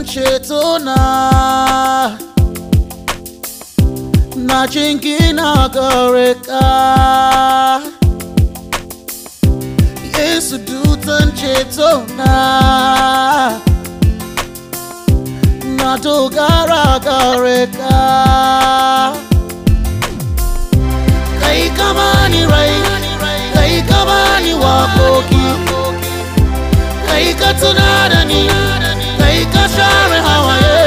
chetona na chinkina goreka Yesu dutan chetona na dogara goreka kai kamani rai kai kamani wakoki kai katunada ni kai kashare hawaye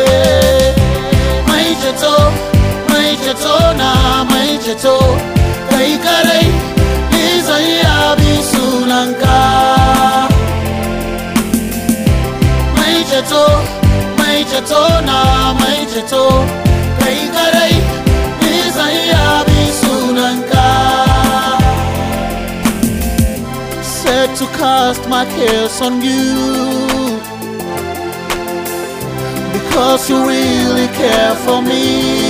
mai cheto na mai cheto kai karai izaya bisunanka mai cheto na mai cheto kai karai izaya bisunanka said to cast my cares on you because you really care for me.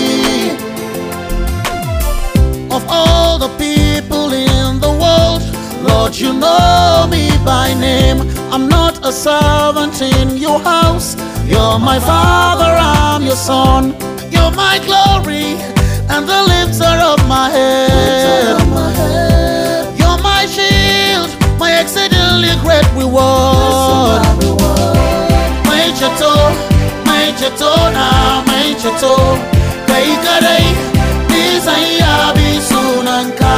Of all the people in the world, Lord, you know me by name. I'm not a servant in your house. You're my father, I'm your son. You're my glory and the lifter of my head. You're my shield, my exceedingly great reward. My cheto na my cheto kai karai izaya bisunanka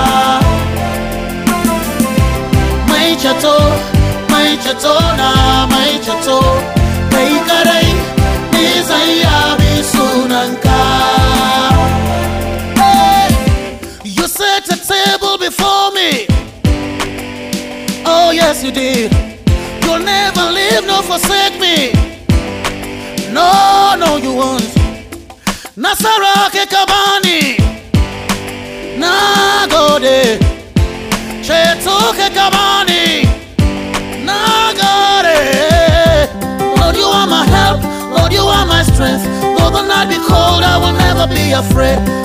my cheto na my cheto kai karai izaya bisunanka. Hey, you set a table before me. Oh yes you did. You'll never leave nor forsake me. No, you won't. Nasara ke kabani Nagode Cheto ke kabani Nagode. Lord, you are my help. Lord, you are my strength. Though the night be cold, I will never be afraid.